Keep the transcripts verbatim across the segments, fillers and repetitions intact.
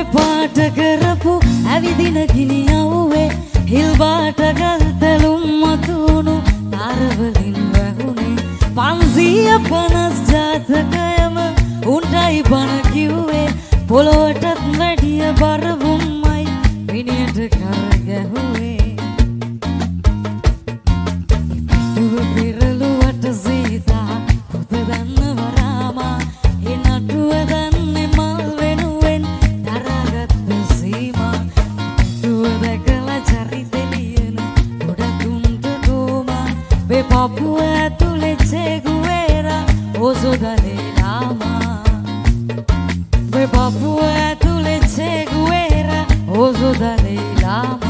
පාට කරපු ඇවිදින ගිනි යව්වේ හිල් පාට ගල්තලුම් මතුණු තරවලින් වැහුනේ පන්සිය පනස් ජාතකයම උන්ටයි බණ කිව්වේ පොළොවටත් වැඩිය බරවුම්මයි විනියට කර ගැහුවේ දුව පෙරළුවට සීතා පුත දන්නව රාමා ඒ නටුව දන්නේ මල් වෙනුවෙන් දරාගත්ත සීමා දුව දැකලා චරිතෙ ලියන ගොඩකුන්ට දෝමා වේ පපුව ඇතුලේ චේගුවේරා ඕසෝ දලේලාමා වේ පපුව ඇතුලේ චේගුවේරා ඕසෝ දලේලාමා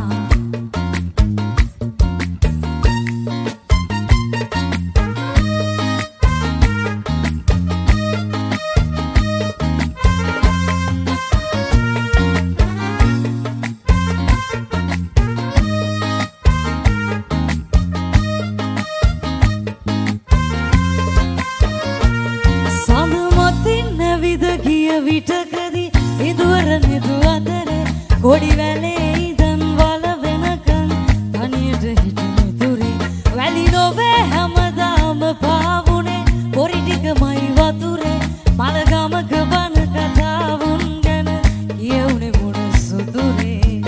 විටකදී ඉදුවර නිදු අතරේ කොඩි වැලේ ඉඳන් වල වෙනකන් තනියට හිටින තුරේ වැලි නොවේ හැමදාම පාවුනේ පොරි ටිකමයි වතුරේ මලගමක බන කතාවුන් ගැන කියවුනේ මොන සුදුරේ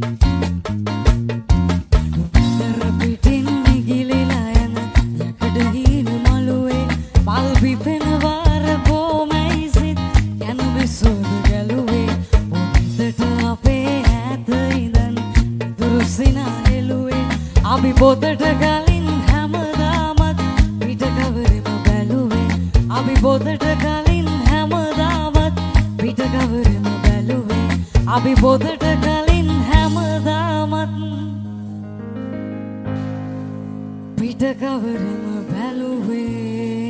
දර පිටින් නිගිලිලා යන යකඩ හීන මළුවේ මල් පිපෙන වාර බොමයි සිත් සෝද ගැලුවේ පොත්තට අපේ ඇත ඉඳන් දුරුසිනා හෙළුවේ අපි පොතට කලින් හැමදාමත් පිට කවරෙම බැලුවේ අපි පොතට කලින් හැමදාමත් පිට කවරෙම බැලුවේ අපි පොතට කලින් හැමදාමත් පිට කවරෙම බැලුවේ